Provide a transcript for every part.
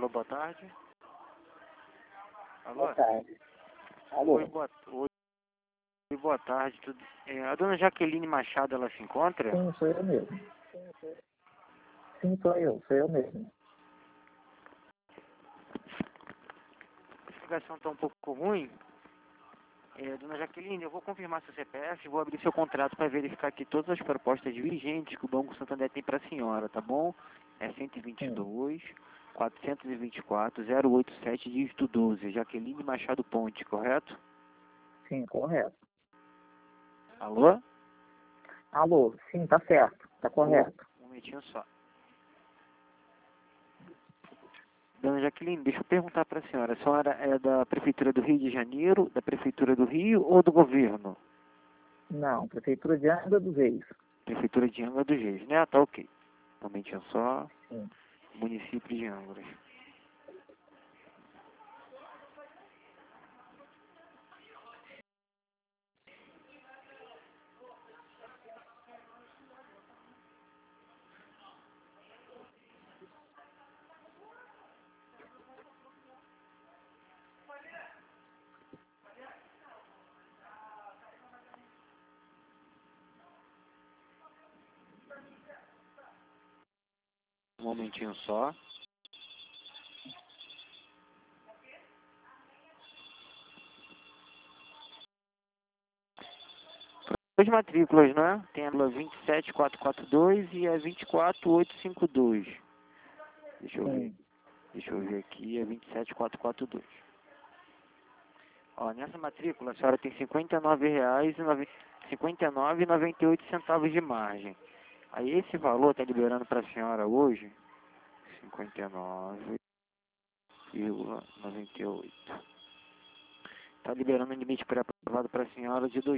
Alô, boa tarde. Alô? Boa tarde. Alô? Oi, boa tarde. A dona Jaqueline Machado, ela se encontra? Sim, sou eu mesmo. Sim, sou eu mesmo. A ligação está um pouco ruim. Dona Jaqueline, eu vou confirmar seu CPF, vou abrir seu contrato para verificar aqui todas as propostas vigentes que o Banco Santander tem para a senhora, tá bom? É 122 424 087, dígito 12, Jaqueline Machado Ponte, correto? Sim, correto. Alô? Alô, sim, tá certo. Tá correto. Um momentinho só. Dona Jaqueline, deixa eu perguntar para a senhora é da Prefeitura do Rio de Janeiro, da Prefeitura do Rio ou do governo? Não, Prefeitura de Angra dos Reis. Prefeitura de Angra dos Reis, né? Tá ok. Um momentinho só. Sim. Município de Angra. Um momentinho só. Duas matrículas, né? Tem a 27442 e a 24852. Deixa eu ver. Sim. Deixa eu ver aqui, é 27442. Ó, nessa matrícula a senhora tem R$ 59,98 de margem. Aí esse valor está liberando para a senhora hoje 59,98. Está liberando um limite pré-aprovado para a senhora de R$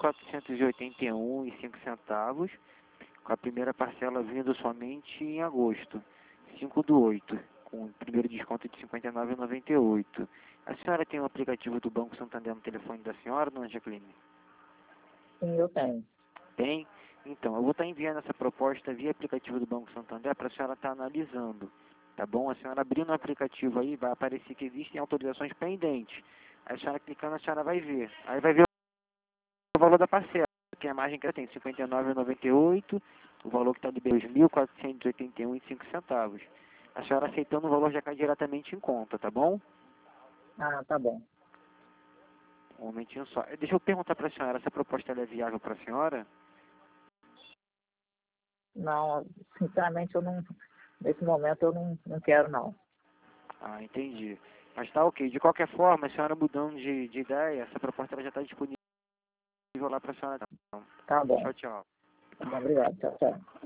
2.481,05, com a primeira parcela vindo somente em agosto, 5/8, com o primeiro desconto de R$ 59,98. A senhora tem o aplicativo do Banco Santander no telefone da senhora, dona Jacqueline? Sim, eu tenho. Tem? Então, eu vou estar enviando essa proposta via aplicativo do Banco Santander para a senhora estar analisando, tá bom? A senhora abrindo o aplicativo aí, vai aparecer que existem autorizações pendentes. Aí a senhora clicando, a senhora vai ver. Aí vai ver o valor da parcela, que a margem que ela tem, R$ 59,98, o valor que está liberado, R$ 2.481,05. A senhora aceitando o valor já cai diretamente em conta, tá bom? Ah, tá bom. Um momentinho só. Deixa eu perguntar para a senhora, essa proposta ela é viável para a senhora? Não, sinceramente, nesse momento eu não quero, não. Ah, entendi. Mas tá ok. De qualquer forma, a senhora mudando de ideia, essa proposta ela já está disponível lá para a senhora. Tá bom. Tchau, tchau. Tá bom, obrigado. Tchau, tchau.